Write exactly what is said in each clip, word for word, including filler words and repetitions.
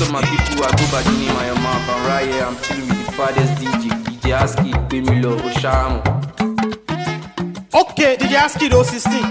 up my people? I go by the name of your mouth. I'm right here, I'm chilling with the baddest D J. D J Aski, pay me love, Oshamo. Okay, D J Aski, those sixteen.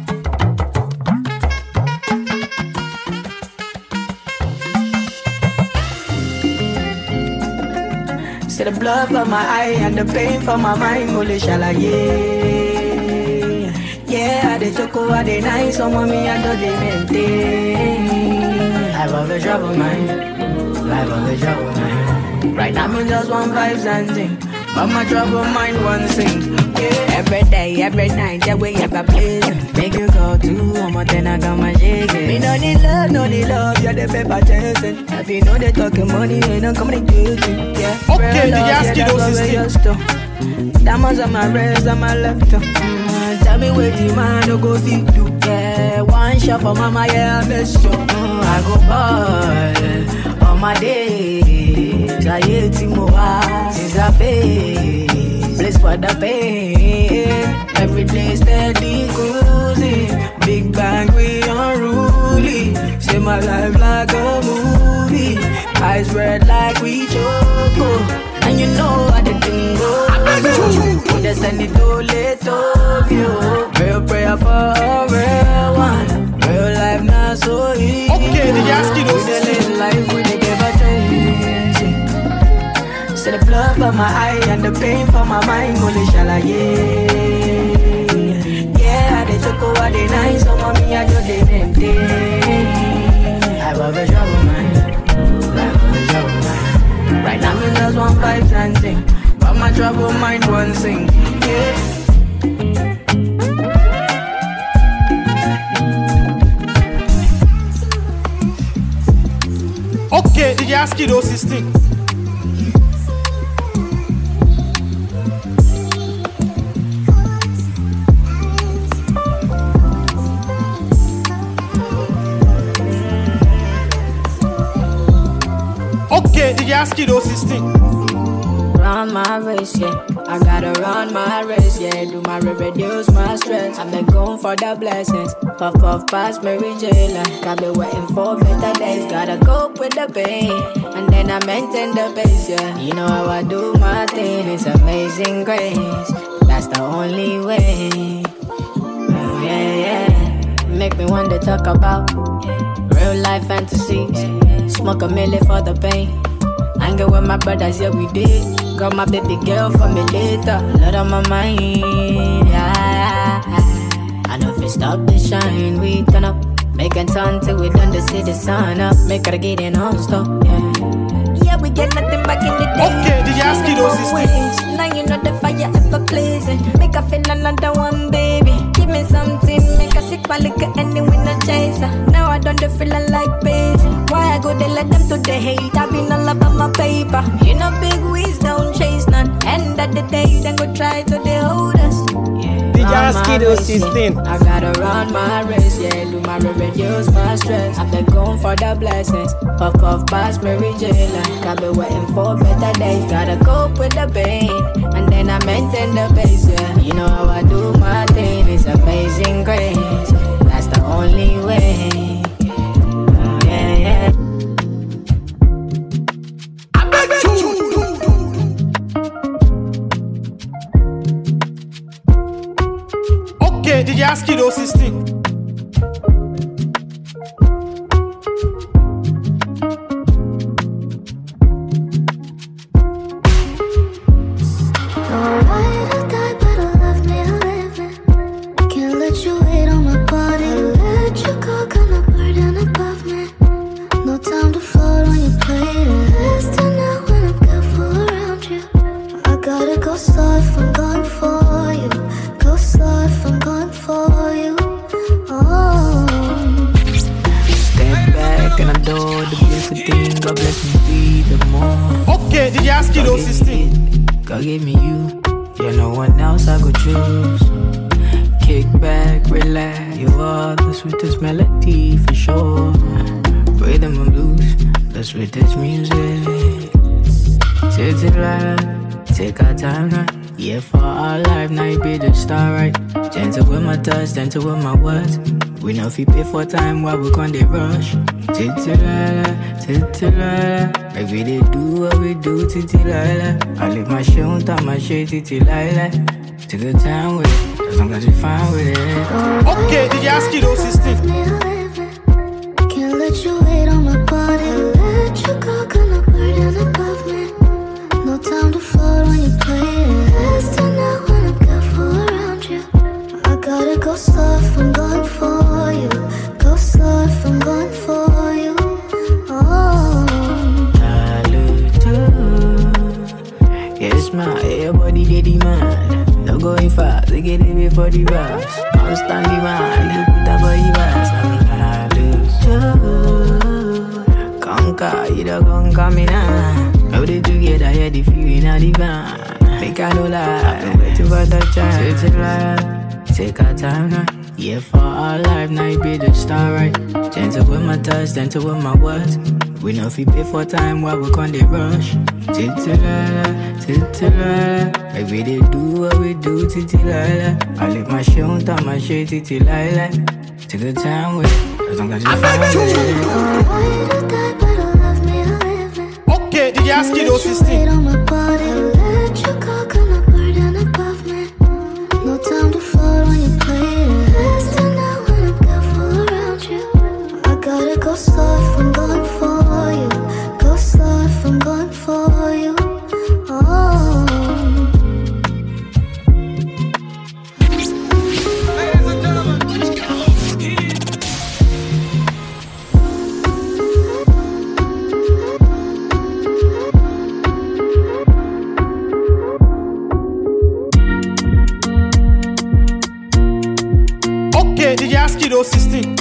See the blood from my eye and the pain from my mind, mole shala yeah. Yeah, I dey choco, I dey nice, some of me I don't dey maintain. Life of a trouble mind, life of a trouble mind. Right now me just want vibes and thing, but my trouble mind won't sing. Yeah, every day, every night, that way ever blazing. Make you go to one then I got my shaking. Me no need love, no need love, you're the paper chasing. If you know they talking money, ain't no communicating. Yeah, okay, the Yaski those is diamonds on my wrist, on my left. Mm, tell me where the man no go feed you. Yeah, one shot for mama, yeah, I miss you. Mm, I go ball on my days. I hate him more since I face. Place for the pain. Every day steady cruising. Big bang, we unruly. See my life like a movie. Eyes red like we choco. And you know how the thing goes. Put the send it to little you. Real prayer for a real one. Real life not so easy. Okay, the Yaski knows the little life we they give a trace. See the blood from my eye and the pain from my mind. Mole shala yeah. Yeah, I dey choco, I dey nice. Some of me I just dey maintain. Life of a trouble mind. Life of a trouble mind. Right now me just want vibes and sing, but my trouble mind won't sing. Yeah. Okay, the Yaski those sixteen. Okay, the Yaski those sixteen. Run my race, yeah. I gotta run my race, yeah. Do my reduce my stress. I've been going for the blessings. Puff puff past Mary J. Like I've been waiting for better days. Gotta cope with the pain, and then I maintain the pace, yeah. You know how I do my thing. It's amazing grace. That's the only way. Oh, yeah, yeah. Make me want to talk about real life fantasies. Smoke a milli for the pain. Hanging with my brothers, yeah, we did. Got my baby girl for me later. Lot on my mind, yeah. I know if we stop the shine, we turn up. Making time till we done to see the sun up. Make her get in on stop, yeah. Yeah, we get nothing back in the day. Okay, the Yaski those is now you know the fire ever blazing. Make her feel another one, baby. Give me something, make her sick by liquor anyway, no chaser. Now I don't feel like busy. Why I go they let them to the hate? I been all about my paper. You know big wigs don't chase none. End of the day, then go try to they hold us. The Yaski those sixteen. I gotta run my race, yeah. Do my reduce my stress. I've been going for the blessings. Puff puff past Mary J. Like I've been waiting for better days. Gotta cope with the pain, and then I maintain the pace, yeah. You know how I do my thing. It's amazing grace. That's the only way. Oh, yeah, yeah. Okay, the Yaski those sixteen. Okay, the Yaski those sixteen. God give me you, yeah, no one else I could choose. Kick back, relax, you are the sweetest melody for sure. Rhythm and blues, the sweetest music. Take it right, take our time right. Yeah, for our life, now you be the star, right? Gentle with my touch, gentle with my words. We know if we pay for time while we can't they rush. Titilala, titilala. Like we they do what we do, titilala. I live my shit on top my shit, titilala. Take your time with it, as long as you fine with it. Okay, did you ask you those systems? Can't let you wait on my body. Let you go, got no burden above me. No time to float when you play it. Last night when I'm careful around you. I gotta go slow if I'm going for you. Go slow if I'm going for you. Oh, Hallelujah. Yes, my everybody they demand. No going fast, they get it before the rush. Constant demand, you put that body fast. Hallelujah. Conquer, you don't conquer me now. How they together, yeah, the feeling of the van. Make I no lie, I've been waiting for the chance. Take it, take our time now. Yeah, for our life, now you be the star, right? Gentle with my touch, gentle with my words. We know if we pay for time while we can't they rush. Titilala, titilala. Like we they do what we do, titilala. I live my shit on top my shit, titilala. Take your time with it, as long as you find it. Okay, did you ask you those systems? wait on my body. Let you go, got no burden above me. No time to float when you play it. Last night when I'm careful around you. I gotta go slow if I'm going for you. Go slow if I'm going for you. Oh. Okay, did you ask you those systems?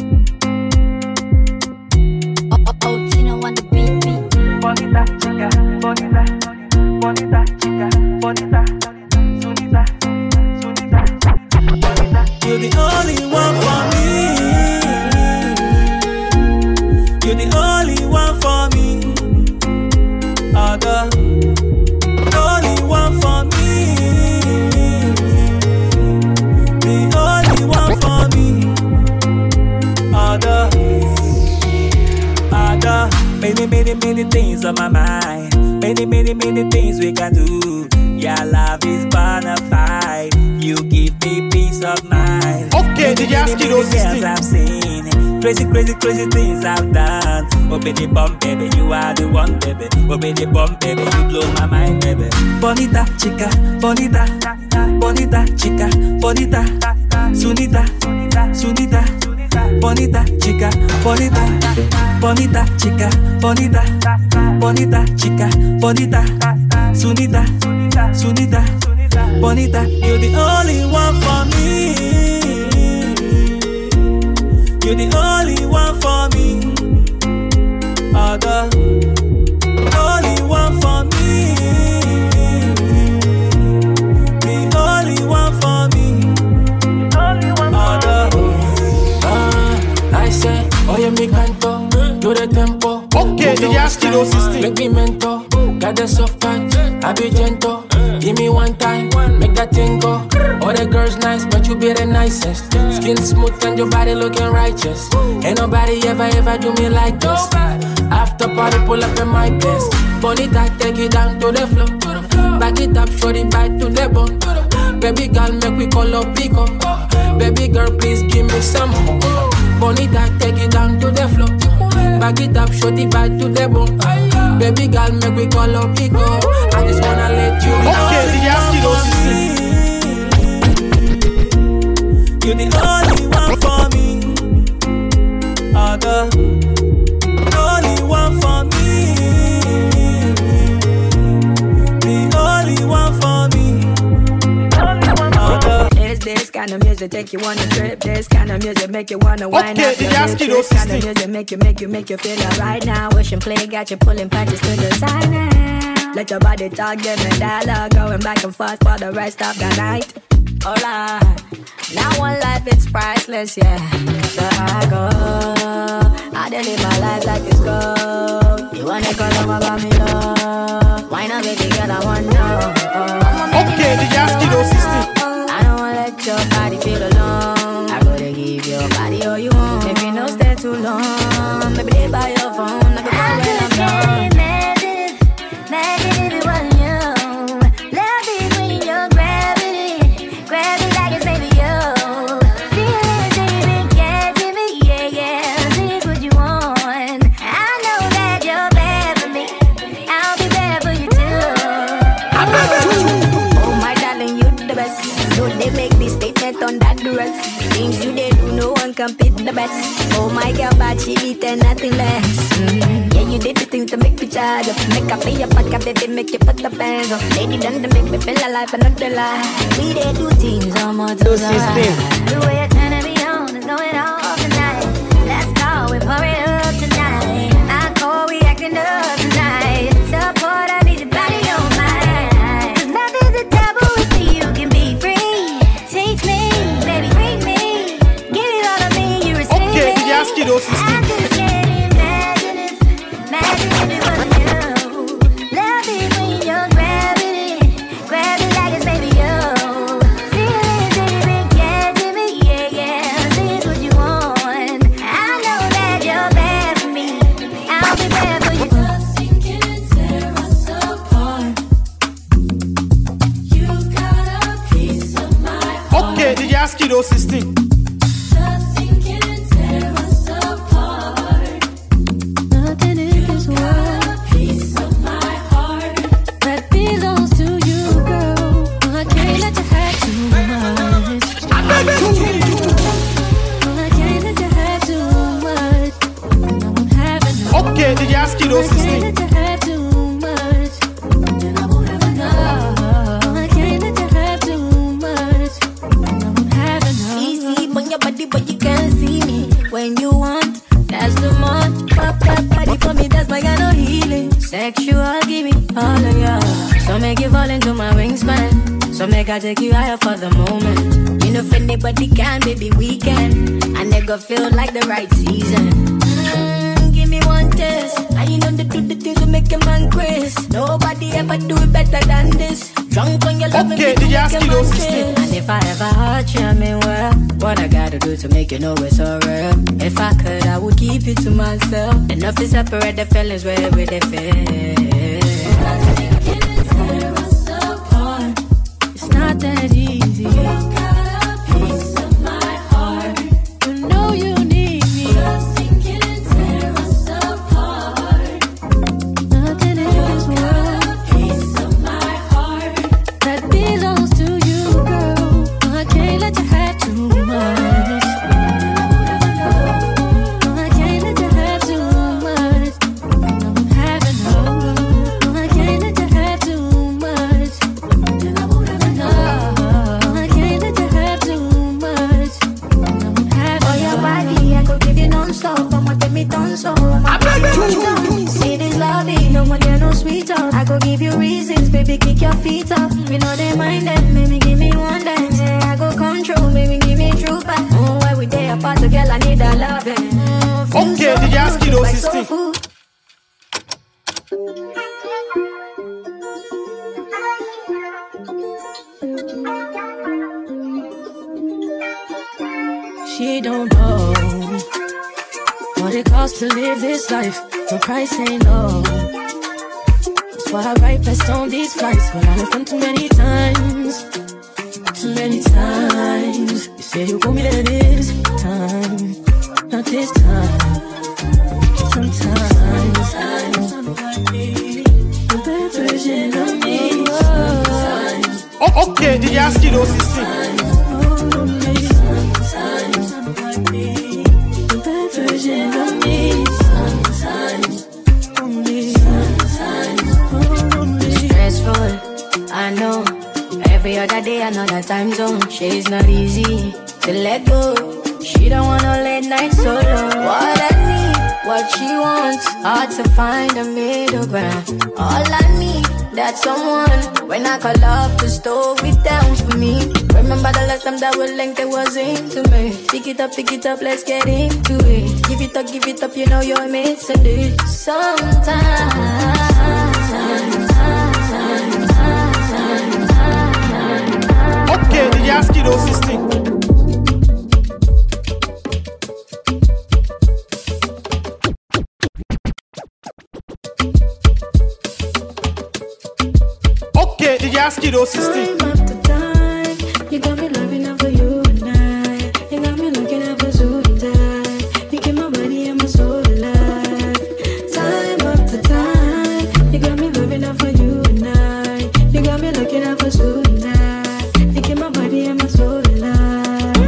Oh, oh, oh, Tino on the beat, beat. Bonita chica, bonita, bonita chica, bonita, sunita, sunita, bonita. You're the only one for me. You're the only one for me. Other, only one for me. The only one for me. Other, other. Many, many, many things on my mind. Many, many, many things we can do. Your love is bonafide. You give me peace of mind. Okay, did you ask you those systems? I've seen crazy, crazy, crazy things I've done. Oh, baby, bum, baby, you are the one, baby. Oh, baby, bum, baby, you blow my mind, baby. Bonita, chica, bonita, bonita, chica, bonita, sunita, sunita. Bonita chica, bonita, bonita chica, bonita, bonita chica, bonita, sunita, sunita, bonita. You're the only one for me. You're the only one for me. Other, only one for me. The only one for me. Other. I say, oye mi canto, do the tempo. Okay, did you ask you those systems? Make me mental, got the soft touch, I be gentle. Give me one time, make that thing go. All the girls nice, but you be the nicest. Skin smooth and your body looking righteous. Ain't nobody ever, ever do me like this. After party, pull up in my place. Bonita, take it down to the floor. Back it up, short it back to the bone. Baby girl, make we call up Pico. Baby girl, please give me some more. Bonita, take it down to the floor. Back it up, short it back to the bone. Baby girl, make we call up Pico. I just wanna let you know. Okay, did you ask you those systems? You're the only one for me. Other, only one for me. The only one for me. Other. It's this kind of music take you on a trip. This kind of music make you wanna wind Okay, up. did you ask you those This kind of systems? music make you make you make you feel alright now. Wish and play got you pulling punches to the side now. Let your body talk, give me dialogue, going back and forth for the rest of the night. Alright, now one life it's priceless, yeah. So I go, I dey live my life like it's gold. You wanna call over about me, love? Why not, baby girl? I want know. Okay, did you ask you those systems? I don't wanna let your body feel alone. I gotta give your body all you want. that the rest. Things you did do, no one can beat the best. Oh my girl, but she beat and nothing less. Mm-hmm. Yeah, you did the things to make me charge up. Make up feel your pocket, baby, make you put the pants on. Lady done to make me feel alive and not the lie. We did do things on more to the right. The way you're turning me on is going on tonight. Let's go, we pour it up tonight. I call, we acting up tonight. Support, I need your body on mine. Cause nothing's a taboo with you, you can be free. Take me, baby, bring me. Give it all of me, you receive Okay, it. D J Aski, those is I just can't imagine if, imagine if it wasn't you. Love it when you're grabbing it, grab it like it's baby you. Feelings that you've been catching me, yeah, yeah. Say it's what you want. I know that you're bad for me. I'll be bad for you. Nothing can tear us apart. You got a piece of my heart. Okay, D J Aski, those sixteen. Nothing can tear us apart. Nothing in this You world got a piece of my heart. that belongs to you, girl. I can't let you have too much. I can't let you have too much. I won't have enough. Okay, D J Aski, those I can't sixteen. let you have too much. Then I won't have enough. I can't let you have too much. I won't have enough. Easy on your body, but you can't see me. When you want, that's the month. Pop that body for me, that's my kind of healing. Sexual, give me all of ya. So make you fall into my wingspan. So make I take you higher for the moment. You know, if anybody can, baby, we can. And they go feel like the right season. Mm, give me one test. And you know they do the things to make a man crazy. Nobody ever do it better than this. Drunk on your love, Okay, and D J make a Aski, man those crazy. sixteen. And if I ever hurt you, I mean, well, what I gotta do to make you know it's so real. If I could, I would keep it to myself. Enough to separate the feelings wherever they feel. Nothing can tear us apart. It's not that easy. You got a piece of my heart. You know you need me. Nothing can tear us apart. Nothing in this You world got a piece of my heart. that belongs to you, girl. I can't let you have too much. I can't let you have too much. I won't have enough. I can't let you have too much. Then I won't have enough. I can't let you have too much. I won't have For your enough. body, I could give you non-stop. I'ma take me tonso. I'ma give you see this loving, no one there, no sweet talk. I could give you reasons, baby, kick your feet up. We know they mind them, maybe give me one dance. Yeah, I go control, maybe give me truth back. Oh, why we day apart, so girl, I need a loving. Mm, feel Okay, so D J Aski, good, those like sixteen. soul food. She don't know what it costs to live this life. The price ain't low. That's why I write best on these flights. But I left them too many times, too many times. You say you want me there this time, not this time. Sometimes the bad version of me. Sometimes. Oh, okay, D J Aski, those sixteen. The bad version of me. Sometimes only. Sometimes only. Stressful, I know. Every other day, another time zone. She's not easy to let go. She don't want no late night solo. What I need, what she wants, hard to find a middle ground. All I need, that's someone. When I call up the stove, it down for me. Remember the last time that we linked, it was intimate. Pick it up, pick it up, let's get into it. Give it up, give it up, you know you're missing it. Sometimes. Okay, D J Aski, those sixteen. Okay, D J Aski, those sixteen. Time after time, you got me loving up for you and I. You got me looking up for zoo and die. You keep my body and my soul alive. Time after time, you got me loving up for you and I. You got me looking up for zoo and die. You keep my body and my soul alive.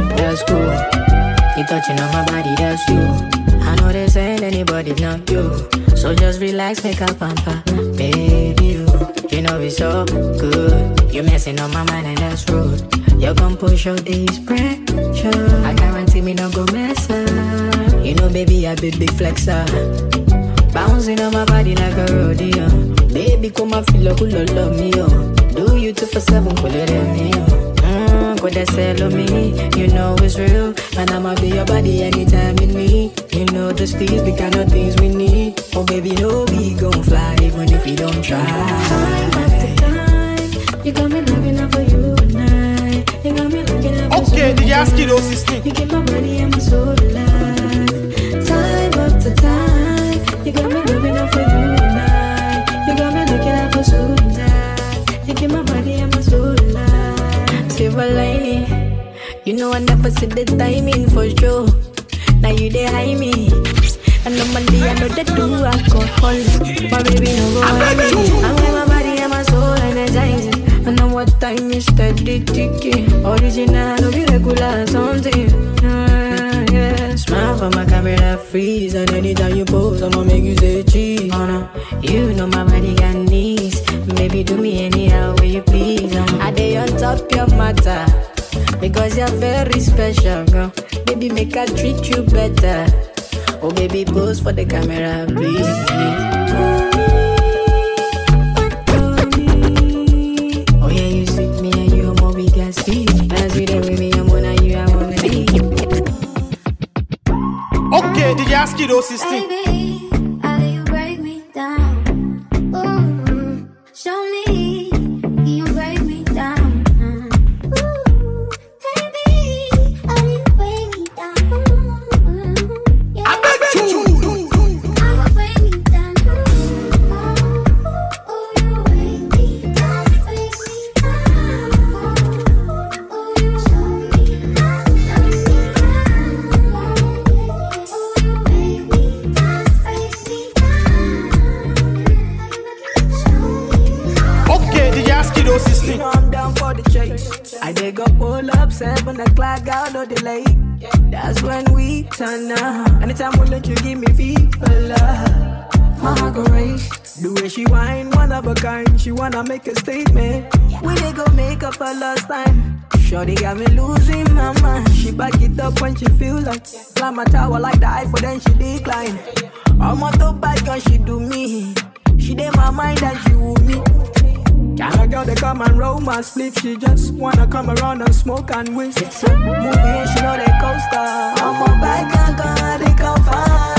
touching on my body, that's you. I know this ain't anybody, not you. So just relax, make a pamper, baby, you. You know it's so good. You messing on my mind and that's rude. You gon' push out this pressure. I guarantee me not go mess up. You know, baby, I be big flexer. Bouncing on my body like a rodeo. Baby, come and feel like you love me, yo. Do you two for seven, call it me, yo. Mmm, could they sell on me? You know it's real. And I'ma be your body anytime in me. You know the steez, the kind of things we need. Oh, baby, no, we gon' fly even if we don't try. Time after time, you got me looking out for you and I. You got me looking out for Okay, the Yaskido system. You keep my body and my soul alive. Time after time, you got me looking out for you and I. You got me looking out for soul alive. You keep my body and my soul alive. Silver lining, you know I never see the timing for sure. Now you dey hide me. And normally I know they do alcohol, but baby no go hide me. I'm with my body and my soul energizing. I know what time is steady ticking. Original, no be regular something. Uh, yeah. Smile for my camera freeze, and anytime you pose, I'ma make you say cheese. Oh no, you know my body got knees. Baby do me anyhow way you please. Um, I dey on top your matter because you're very special, girl. Baby make I treat you better. Oh baby, pose for the camera, please. Oh yeah, you sweet me and you more we can see. As you there with me, I'm one of you, I wanna be. Okay, the Yaskido system. Baby, how do you break me down? Ooh, show me you break me down. Ooh, baby, how do you break me down? Yeah. I beg you. How you break me down? Oh, you break me down, break me down. Oh, you show me how, show me how. Oh, you break me down, break me down. Okay, the Yaskido system. You know I'm down for the chase. I dig up all up, seven o'clock, got no delay. That's when we turn up. Anytime we let you give me fever, my heart go race. The way she whine, one of a kind. She wanna make a statement. We they go make up for last time. Shorty got me losing my mind. She back it up when she feel like climb my tower like the Eiffel, then she decline. I'm on the bike and she do me. She did my mind and she woo me. Can a girl they come and roll my sleeve? She just wanna come around and smoke and whisk. It's a movie and she know they coaster. I'm a bike and gonna they come fine.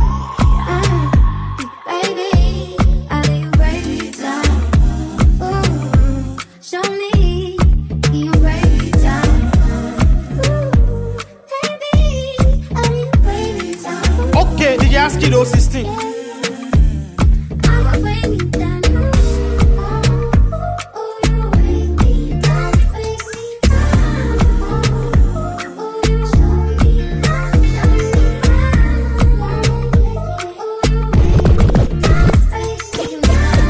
Baby, how do you break me down? Ooh, show me you break me down. Ooh, baby, how do you break me down? Okay, the Yaskido system. How you break me down? Oh, you break me down, break me down. Oh, you show me how, show me how. Oh, you break me down, break me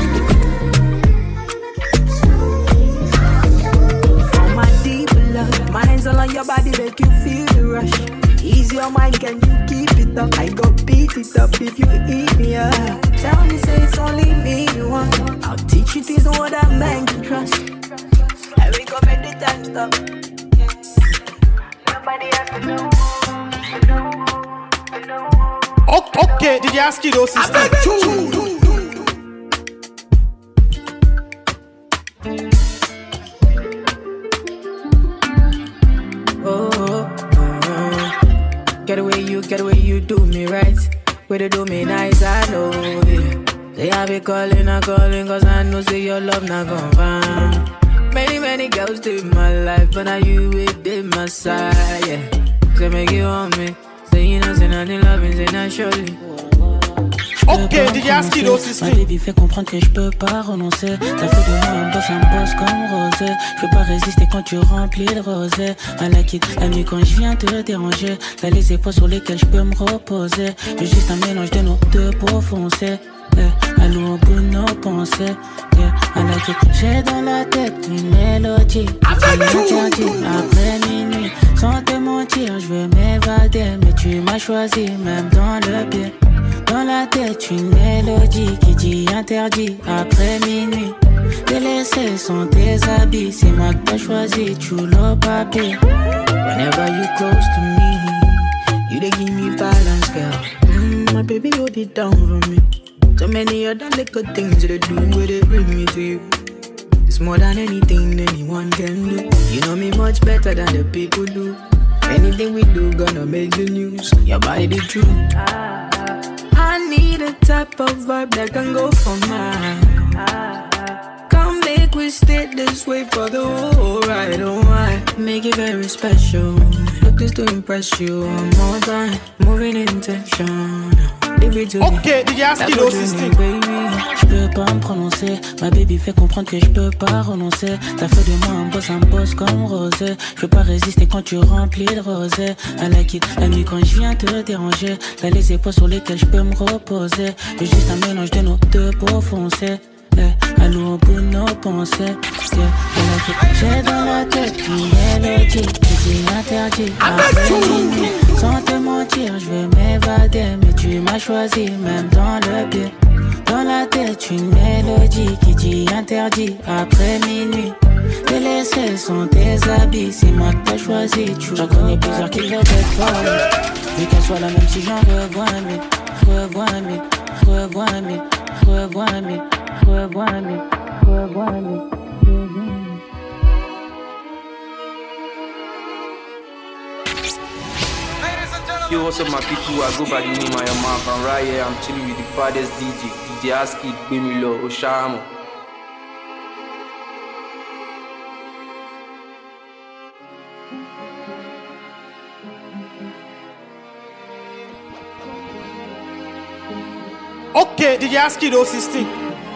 down. For my deep love, my hands all on your body make you feel the rush. Ease your mind, can you keep it up? I go beat it up if you eat me up. Tell me, say it's only me you want. I'll teach you things what that man can trust. And we go make the time stop. Nobody has to know. O- Okay, the Yaskido system. Oh, oh, oh. Get away, you, get away, you do me right. Way to do me nice, I know it. Say I be calling, I calling, cause I know say your love not gon' find. Many, many girls live my life, but now you within my side, yeah. Say make you want me. Say you know, say nothing loving, say not surely. Ok, D J Askido system. Ma baby fait comprendre que je peux pas renoncer. T'as fait de moi un boss, un boss comme Rosé. Je peux pas résister quand tu remplis le rosé. I like it, la nuit quand je viens te déranger. T'as les épaules sur lesquelles je peux me reposer. J'ai juste un mélange de nos deux pour foncer. Yeah, allons au bout de nos pensées. Yeah, I like it. J'ai dans la tête une mélodie. J'ai interdit après minuit. Sans te mentir, mentir, je veux m'évader, mais tu m'as choisi même dans le pire. Dans la tête une mélodie qui dit interdit après minuit. Délaissés sont tes habits, c'est moi que t'as choisi, chulo papi. Whenever you close to me, you dey give me balance, girl. Mm, my baby hold it down for me. So many other little things they do where they bring me to you. It's more than anything anyone can do. You know me much better than the people do. Anything we do gonna make the news. Your body the truth. I need a type of vibe that can go for mine. Come make we stay this way for the whole ride. Oh, I make it very special. Look this to impress you one more time. Moving intention. Ok, D J Askido System. Je peux pas me prononcer. Ma baby fait comprendre que je peux pas renoncer. T'as fait de moi un boss, un boss comme Rosé. Je peux pas résister quand tu remplis de rosé. I like it, la nuit quand je viens te déranger. T'as les épaules sur lesquelles je peux me reposer. J'ai juste un mélange de nos deux peaux foncées. Eh, allô au bout de nos pensées. Yeah, I like it. J'ai dans la tête une mélodie qui dit interdit après minuit. Sans te mentir, je veux m'évader, mais tu m'as choisi même dans le pire. Dans la tête une mélodie qui dit interdit après minuit. Délaissés sont tes habits, c'est moi que t'as choisi. J'en connais plusieurs qui veulent être folles. Vu qu'elle soit la même si j'en revois un mille. Revois un mille, revois un mille, revois un mille, revois un mille, revois un mille. Yo, what's up my people, I go by the name of Mark, and right here I'm chilling with the baddest D J, D J Aski, Bemilo, Oshamo. Ok, D J Askido System.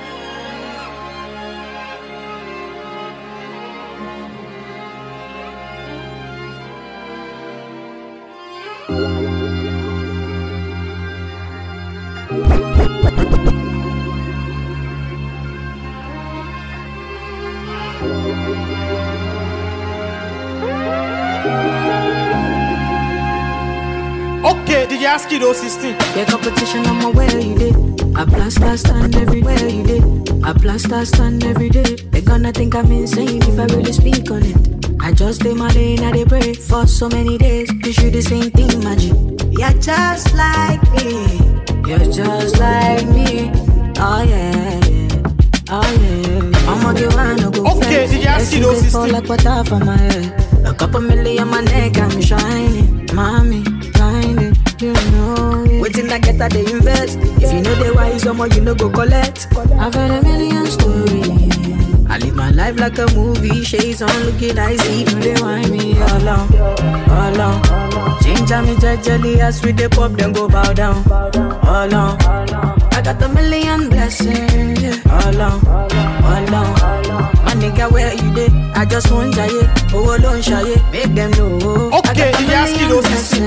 Ok, D J Askido System. Yeah, competition on my way, you did. I blast, I stand everywhere, you did. I blast, I stand every day. They gonna think I'm insane if I really speak on it. I just stay my lane, I they pray for so many days. You should the same thing, magic. You're just like me. You're just like me. Oh yeah, yeah. Oh yeah. I'ma get one, no go Okay, flex. D J Askido They fall System. like water from my head. A couple million on my neck, I'm shining. Mommy, blinded, you know it. Waiting I get that they invest. If you know they wise, someone you know go collect. I've heard a million stories. I live my life like a movie. Shades on, looking icy. Do they want me all on, all on. Ginger me jelly as with the pop, then go bow down. All on, I got a million blessings. Yeah. All on, all on. My nigga, where you did? I just want to it. Oh, don't shy it. Make them know. Okay, D J Askido System.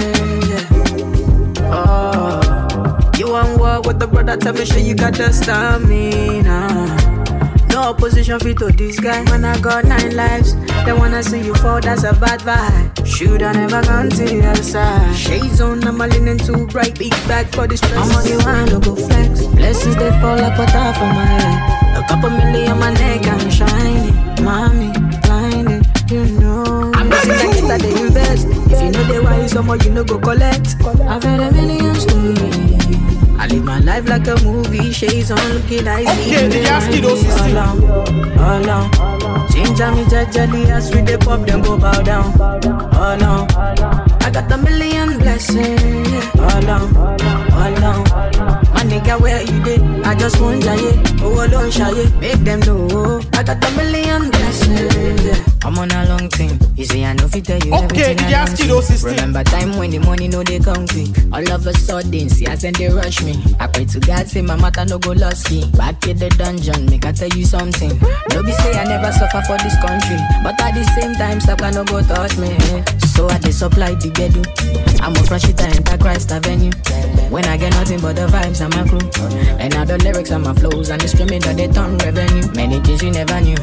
Oh, you want war with the brother? Tell me, sure you got the stamina. No opposition fit to this guy. When I got nine lives, they wanna see you fall. That's a bad vibe. Should I never gone to the other side? Shades on, I'm a linen too bright. Big bag for the stress. I'm on the one to go flex. Blessings they fall like water from my head. A couple million on my neck, I'm shining. Mommy, blinded, you know. I'm busy like it that they invest. If you know they wise, someone you know go collect. I've had a million stories. I live my life like a movie. Shades on, looking icy. Okay, D J Askido System. All on, ginger me jelly as with the pop, then go bow down. All on, I got a million blessings. All on, all on. My nigga, where you did? I just want to it. Oh, don't shy it. Make them know. I got a million blessings. I'm on a long thing. You see, I know if you tell you Okay, everything D J I don't Askido see. System. Remember time when the money know they come quick. All of a sudden, see, I send they rush me. I pray to God, say my matter no go lost key. Back in the dungeon, make I tell you something. No be say I never suffer for this country, but at the same time, stop no go touch me. So I dey supply the bedu. I'm a fresh it enter Christ Avenue. When I get nothing but the vibes and my crew, and now the lyrics and my flows and the streaming that they turn revenue. Many things you never knew.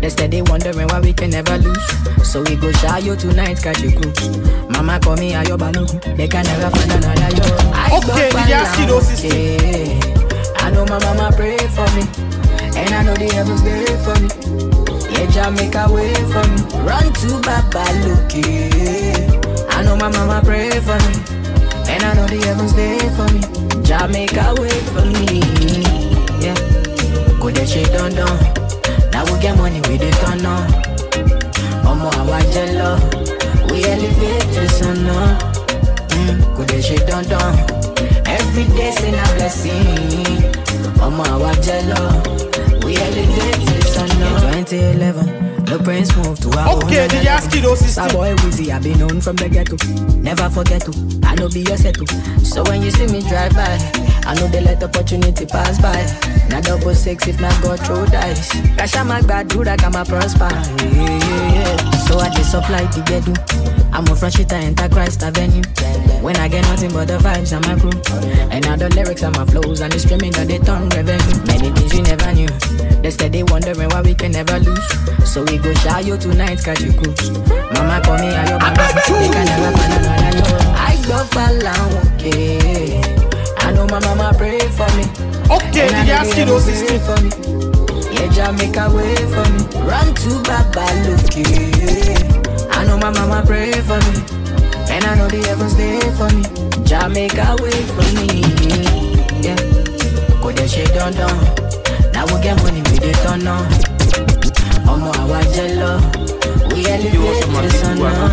They steady wondering why we can never lose. So we go shy you tonight, catch a cruise. Mama call me a yo balu. They can never find another yo. I Okay, go D J Aski those system. yeah. I know my mama pray for me, and I know the heavens there for me. Yeah, Jah make a way for me. Run to Baba look, yeah. I know my mama pray for me, and I know the heavens there for me. Jah make a way for me. Yeah, go that shit done done. Now we get money with it on on. Omo awa jello, we elevate to the sun on. Mm, go that shit done done. Every day's in a blessing. Omo awa jello, we elevate to the sun on. twenty eleven, the prince moved to our Okay, D J Aski those system. Star boy Wizzy, I been known from the ghetto. Never forget to, I know be your settle. So when you see me drive by, I know they let opportunity pass by. Now double six if not go through dice. Cash out my bad dude, I got my prosper. Yeah, yeah, yeah. So I just supply the ghetto. I'm a front shit, I enter Christ Avenue. When I get nothing but the vibes and my crew. And now the lyrics and my flows and the streaming that they turn revenue. Many things you never knew. They steady wondering why we can never lose. So we go shy you tonight, catch you cruise. Mama call me a yo mama. They can never find another yo. I go fall okay. I know my mama pray for me. Okay, And I D J know Aski the those heavens system. pray for me. Yeah, Jah make a way for me. Run to Baba look, yeah. I know my mama pray for me, and I know the heavens there for me. Jah make a way for me. Yeah, go that shit done done. Now we get money with it on on. Omo awa jello, we elevate to the sun now.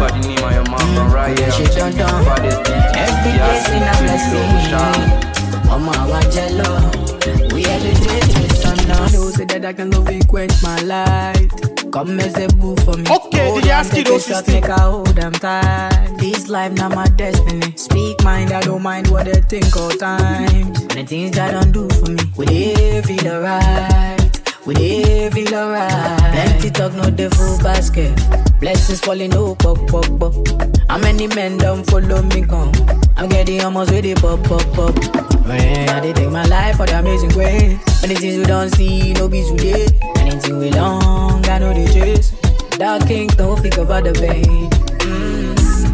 Mm, shit done done. Every day's in a blessing. Omo awa jello, we elevate to the sun now. Those that I can love it quench my light. Come as a boo for me. Okay, Hold D J on, Aski take those a shot, system. make a hold them tight. This life now my destiny. Speak mind, I don't mind what they think all time. The things that don't do for me, we they feel alright. We they feel alright. Plenty talk, no the full basket. Blessings falling, no pop pop pop. How many men don't follow me come? I'm getting almost ready, pop pop pop. When I did take my life for the amazing grace. Many things we don't see, no be today. Anything we long, I know the chase. Dark king, don't think about the pain. Mm.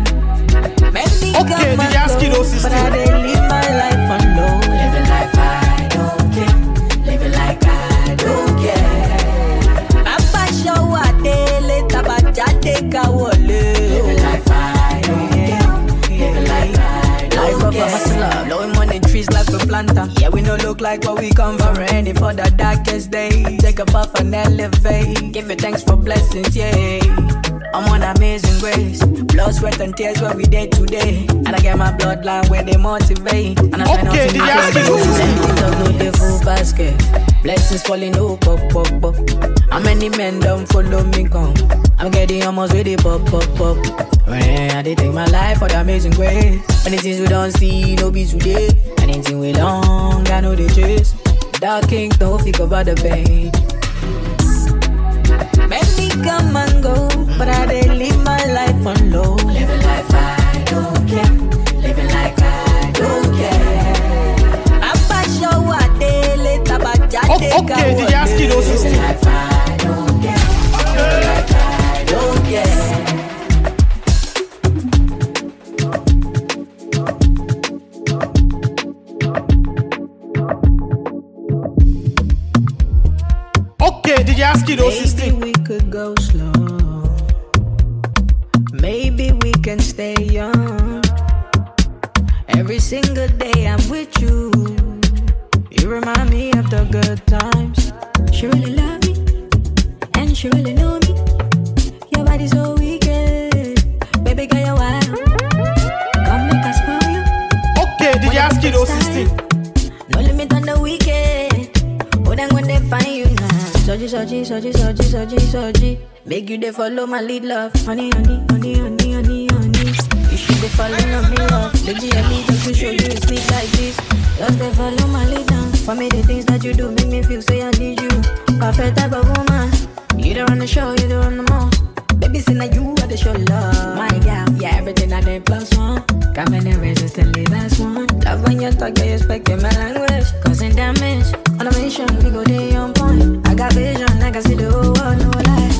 Okay, D J Aski those But system. I did live my life on low. Living life I don't care. Living like I don't care. Papa show a day later, but I take a wallet. Living life I don't care. Living like I don't life care. Life of a hustler, blowing money trees like a planter. Yeah, we no look like what we come from. Ready for the darkest day. Take a puff and elevate. Give it thanks for blessings, yeah. I'm on amazing grace. Blood, sweat, and tears where we did today. And I get my bloodline where they motivate. And I sign Okay, up to D J my Aski faith. those system. Plenty talk, no the full basket. Blessings falling, oh, pop, pop, pop. How many men don't follow me come? I'm getting almost ready, pop, pop, pop. When I did take my life for the amazing grace. Many things we don't see, no be today. Anything we long, I know the chase. Dark king, don't think about the pain. Many come and go, but I did live my life on low. Living life I don't care. Living like I don't care. Papa show a day later, but I take a Okay, D J Aski those Living system. life I don't care. Living like I don't care. Okay, D J Aski those Maybe system. we could go slow. Maybe we can stay young. Every single day I'm with you. You remind me of the good times. She really love me, and she really know me. Your body's so wicked, baby girl you're wild. Come make us spoil you. Okay, D J Aski those system. No limit on the weekend. Oh, then when they find you now. Soji, soji, soji, soji, soji, soji. Make you they follow my lead, love. Honey, honey, honey, honey, honey, honey. You should be following on me, love. The G M E just to show you it's sweet like this. Just they follow my lead down. For me, the things that you do make me feel say I need you. Perfect type of woman. You don't run the show, you don't run the most. Baby, say now you are the show love. My gal, yeah, everything I did plus one. Come in and resist the last one. Love when you talk, you speak in my language. Causing damage. On a mission, we go day on point. I got vision, I can see the whole world, no lie.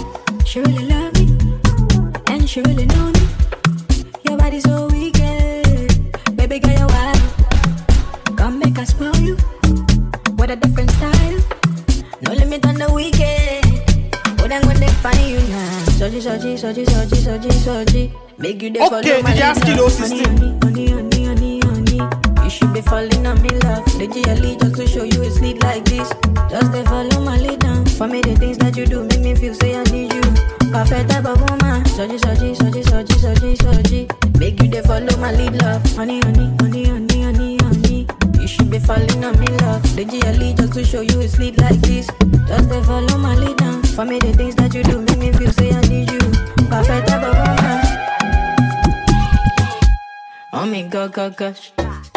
She really love me, and she really know me. Your body so wicked, baby girl you wild. Come make us spoil you, with a different style. No limit on the weekend. What I'm gonna find you now. Soji, soji, soji, soji, soji, soji. Make you there for Okay, D J Askido system. Honey, honey, honey, honey, honey. You should be falling on me love. The G L E just to show you it's lit like this. Just they follow my lead down. For me the things that you do make me feel say I need you. Perfect type of woman. Soji, soji, soji, soji, soji, soji. Make you there follow my lead love. Honey, honey, honey, honey, honey, honey. You should be falling on me love. The G L E just to show you it's lit like this. Just they follow my lead down. For me the things that you do make me feel say I need you. Perfect type of woman. Oh me go go gosh.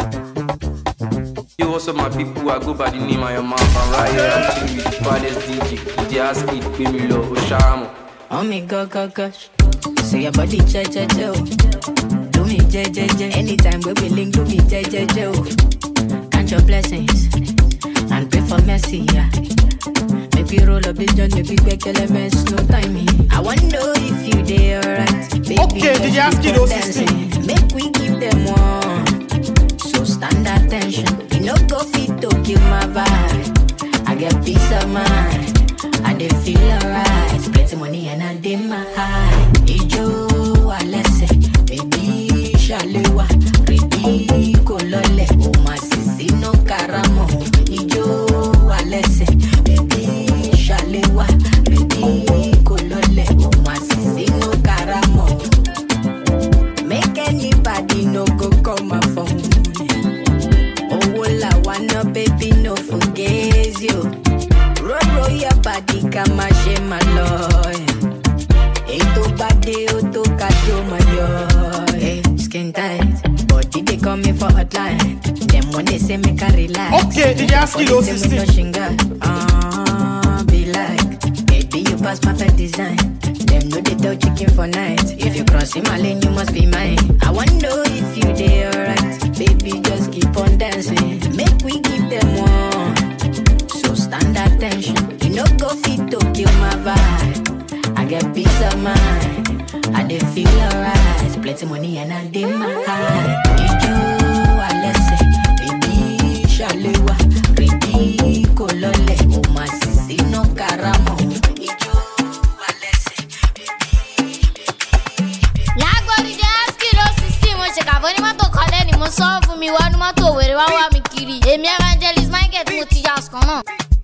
Yo, what's up, my people? I go by the name of your mom. I'm right here. I'm chilling with the baddest D J. D J Aski, Gbemilo, Oshamo. Oh me go go gosh. Say your body che che che. Do me je je je. Anytime we be link, do me je je je. Count your blessings and pray for mercy, yeah. Make we roll up the joint, make we quick elements, no timing. I wonder if you dey alright, baby. Okay, D J Askido system. Make we give them one. So stand attention. You know go fit to kill my vibe. I get peace of mind. I dey feel alright. Plenty money and I dey my high. Ijo alese, baby shalewa, ready kolole. Oh my sisi no karamo. Ijo alese, baby shalewa, ready kolole. Oh my sisi no karamo. Make anybody no go call my phone. Oh, well, I wanna baby no forget you. Roll, roll your body, come and share my love. Hey, to body, oh, to kato my yo. Hey, skin tight, body they call me for hotline. Them when they say make I relax. Okay, D J Askido system. Ah, be like, baby you pass perfect design. Them know they tell chicken for night. If you cross in my lane, you must be mine. I wonder if you dey alright. Baby, just keep on dancing. Make we give them one. So stand attention. You know go fit to kill my vibe. I get peace of mind. I dey feel alright. Plenty money and I dey my high. Ijo alese, baby shalewa, ready kolole. Oh my sisi no karamo. Sọ fún mi wá ní mọ́tò wèrè wá wá mi kiri. Èmi evangelist Michael mo ti yà sùn náà.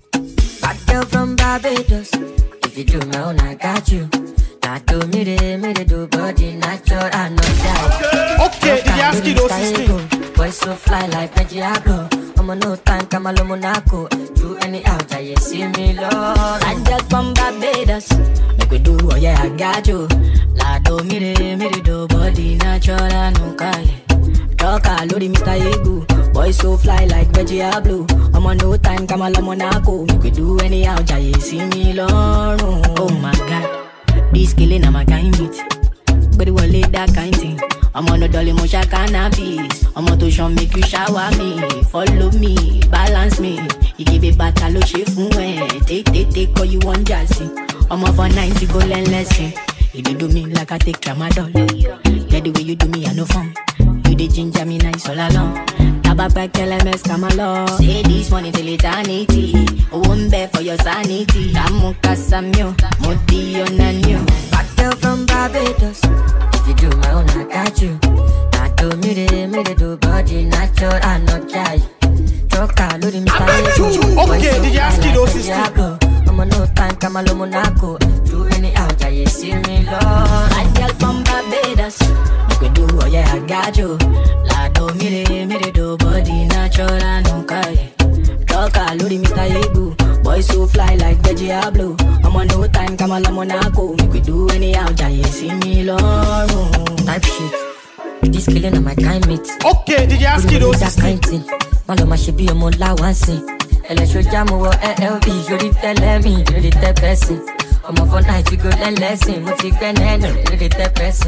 Bad girl from Barbados. If you do my own, I got you. Now do me de, me de do body natural and not die. Okay, D J Askido system. Boy so fly like Diablo. I'm on no time, come along Monaco. Do any out, I see me love. Bad girl from Barbados. Make we do, oh yeah, I got you. La do me de, me de do body natural and not die. Talk Lodi Mister Egu. Boy so fly like Diablo. I'm on no time, come along Monaco. Make we do anyhow, Jay see me long. Oh my God, this killing I'm a kind beat. But it will lay that kind thing. I'm on a dolly motion cannabis. I'm on to show make you shower me. Follow me, balance me. You give it back a look shift. Take, take, take, all you want jazzy. I'm off for ninety go learn lesson. You do me like I take tramadol. Get the way you do me, I no fun. You the ginger me nice all along. Tabak L M S come along. Say this money till eternity. Won't bear for your sanity. Amuka Samyo, Moti Onanyo. Bad girl from Barbados. If you do my own, I got you. I do me de, me de do body natural and not shy. Talk Lodi Mister Egu. Okay, D J Askido system. I'm on no time, come along Monaco. Do any out, I see me love. Bad girl from Barbados. You could do, oh yeah, I got you. La do me de, me de do body natural and no kai. Talk Lodi Mister Egu. Boy so fly like Diablo. I'm on no time, come along Monaco. You could do any out, I see me love. Type shit. This killing on my kind mate. Okay, D J Askido system. Maloma should be a more loud one sing. Electro jam over L V, you did tell me, you did tell person. I'm off for night, we go learn lesson. What's it going on? You did tell person.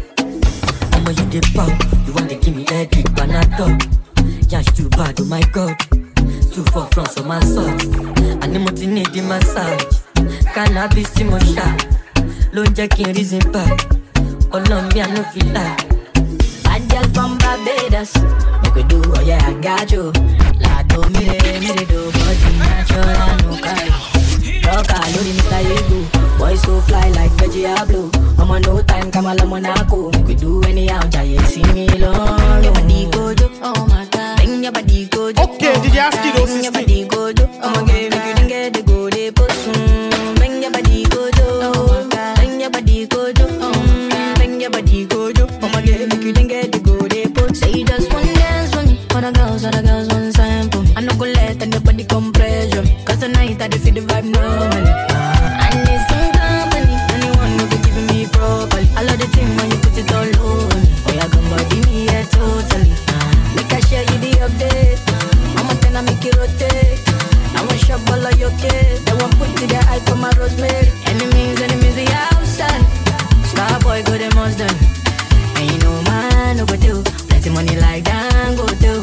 I'm a you the pop, you want to give me that big banana. Yash too bad, oh my God. Too far from some massage. And the multi need the massage. Cannabis, Timosha. ló ń jẹ́ kí n reason back. Ọlọ́run mi, I no feel like. Bad girl from Barbados, make we do, oh yeah, I got you. La do mi re, mi re do, body natural, no carry. Rock all over Mister Ego, boy so fly like veggie blue. I'm on no time, come on, Monaco. Make we do anyhow, giant see me long. Bring your body go, oh my God. Bring your body go, okay, did you ask you those Bring your body go, I'm gonna make you didn't get the go, they put bring your body go, oh my God. Bring your body go, oh, bring your body go, I'm gonna make you didn't get the go, they put. Say you just one dance for me, other girls, other girls one time for me. I no go let anybody come pressure me, cause tonight I feel the vibe normally. I need some company, anyone who be giving me properly. I love the thing when you put it all over me. Oh yeah, come body me, yeah, totally. Make I share you the update. I'ma tell I make it rotate. I want shop all of your kids. They want put to their eye for my rosemary. Enemies, enemies, we outside. Star boy, go them must done. Ain't no man, no go do. Plenty money like that, go do.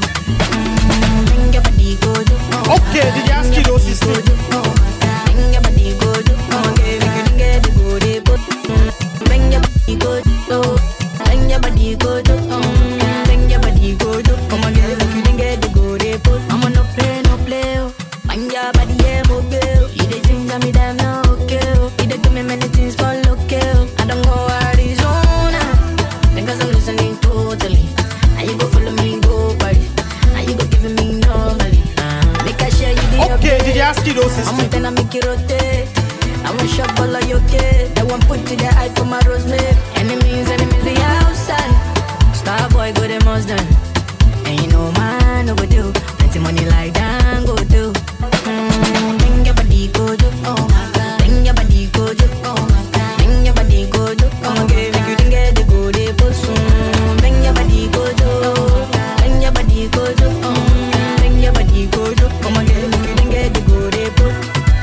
Mm, bring your body, go do. Oh, okay, did you ask you those sisters? Bring your body, go do. Oh, okay, make you get the go, they put. Bring your body, go do. Bring your body, go do. Bring your body, go do. Come on, girl, make you get the go, they put. I'ma no play, no play, oh. Bring your body, yeah, mobile. You the things that me damn no okay, oh. You the do me many things for local. I don't go Arizona, because I'm listening totally. And you go follow me, go party. And you go giving me normally. Uh, make I share you the okay, update. did you ask you those sisters? I'm gonna make it rotate. I want shop all of your kids. They want put to their eye for my rosemary. Enemies, enemies, they outside. Star boy, go them must done. Ain't no man, no go do. Plenty money like that, go do. Mm, bring your body, go do. Oh my God. Bring your body, go do. Oh my God. Bring your body, go do. Oh, okay, make you didn't get the go, they put soon. Bring your body, go do. Bring your body, go do. Oh, bring your body, go do. Oh my God, make you didn't get the go, they put.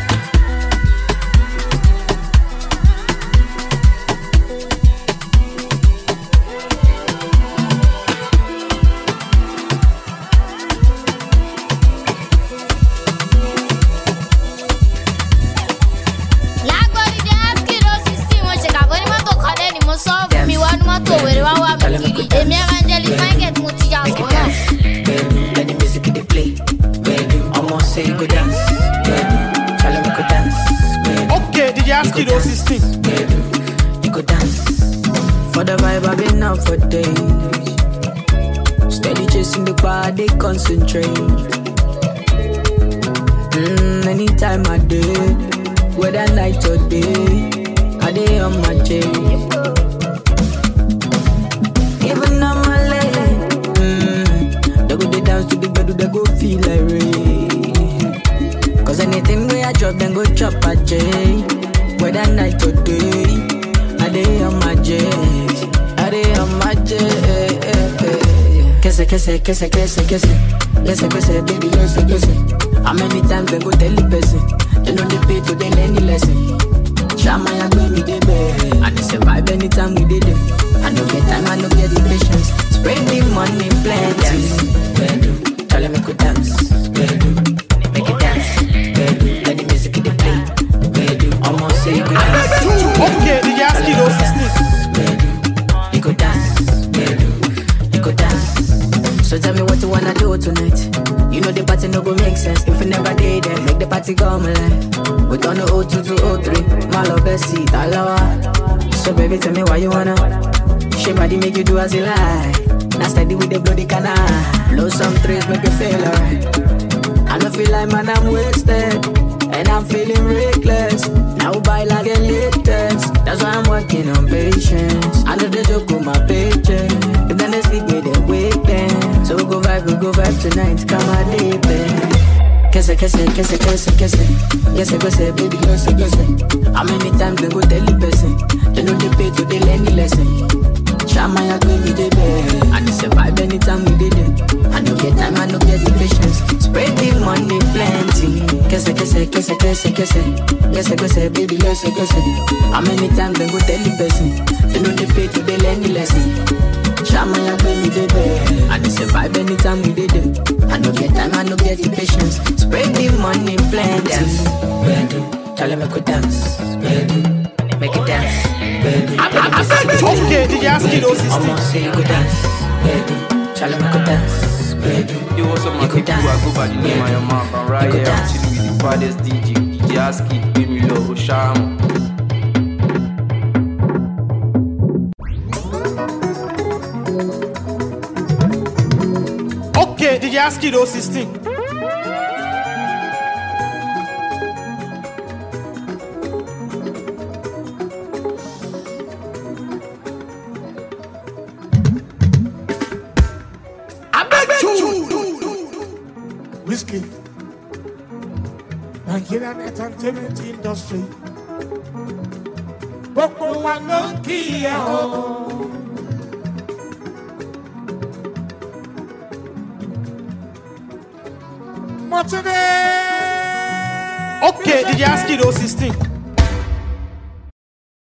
Okay, did you ask you those sisters? You could dance. For the vibe I've been out for days. Steady chasing the bar, they concentrate. Mm, anytime I do, whether night or day, I day on my chase. Even on my leg, mm, they go they dance to the bed, they go feel like rain. Cause anything where I drop, then go chop a J. Whether night or day, I day on my chase. I day on my chase. Kese, kese, kese, kese, kese. Kese, kese, baby, kese, kese. How many times they go tell the person? They know the pay to they learn the lesson. Shama ya baby, they bear. And they survive anytime we did it. I don't get time, I don't get the patience. Spread the money, plenty. Bedu, tell them I could dance. Bedu, make it dance. Bedu, let the music in the play. Bedu, almost say you could dance. Okay, did you ask you those sisters? Bedu, you could dance. Bedu, you could dance. So tell me what you wanna do tonight. You know the party no go make sense if you never did it. Make the party come alive. We done the oh two to oh three. My love best seat, alawa. So baby, tell me why you wanna. She body make you do as you like. Now steady with the bloody canal. Blow some trees, make you feel alright. I don't feel like man, I'm wasted. And I'm feeling reckless. Now buy like a latest. That's why I'm working on patience. I know the joke with my paycheck. If then they sleep with them, wake them. So we go vibe, we go vibe tonight. Come on, deep end. Kese, kese, kese, kese, kese. Kese, kese, baby, kese, kese. How many times they go tell the person? They know they pay to they learn the lesson. Shama ya baby, they bear. And they survive anytime we did it. I don't get time, I don't get the patience. Spread the money plenty. Kese, kese, kese, kese, kese. Kese, kese, baby, kese, kese. How many times they go tell the person? They know they pay to they learn the lesson. Shama ya baby, they bear. And they survive anytime we did it. I don't get time, I don't get the patience. Spread the money plenty. Bedu, tell them I could dance. Bedu, make it dance, baby. Okay, D J Askido system. I'ma say you could dance, baby. Charlie, make it dance, baby. Yo, what's up, my people? I go by the name of your mark. And right here, I'm chilling with the baddest D J. D J Aski, give me love, Oshama. Okay, D J Askido system. Whiskey, Nigerian entertainment industry. Gbogbo wa ló ń kí ẹ o. Mo ti dé. Okay, D J Askido system.